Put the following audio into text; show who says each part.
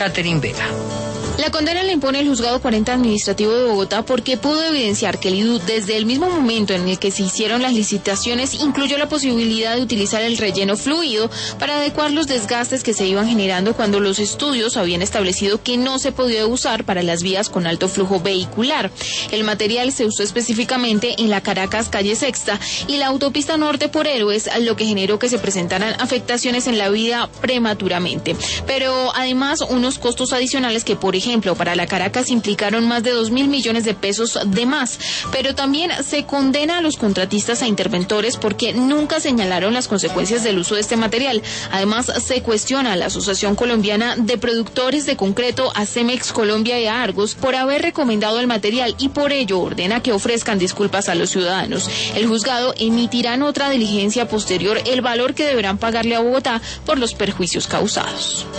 Speaker 1: Catherine Vega.
Speaker 2: La condena le impone el Juzgado 40 Administrativo de Bogotá porque pudo evidenciar que el IDU, desde el mismo momento en el que se hicieron las licitaciones, incluyó la posibilidad de utilizar el relleno fluido para adecuar los desgastes que se iban generando cuando los estudios habían establecido que no se podía usar para las vías con alto flujo vehicular. El material se usó específicamente en la Caracas Calle Sexta y la autopista norte por Héroes, lo que generó que se presentaran afectaciones en la vía prematuramente. Pero además, unos costos adicionales que, por ejemplo, para la Caracas implicaron más de 2.000 millones de pesos de más, pero también se condena a los contratistas e interventores porque nunca señalaron las consecuencias del uso de este material. Además, se cuestiona a la Asociación Colombiana de Productores de Concreto, a Cemex Colombia y a Argos por haber recomendado el material y por ello ordena que ofrezcan disculpas a los ciudadanos. El juzgado emitirá en otra diligencia posterior el valor que deberán pagarle a Bogotá por los perjuicios causados.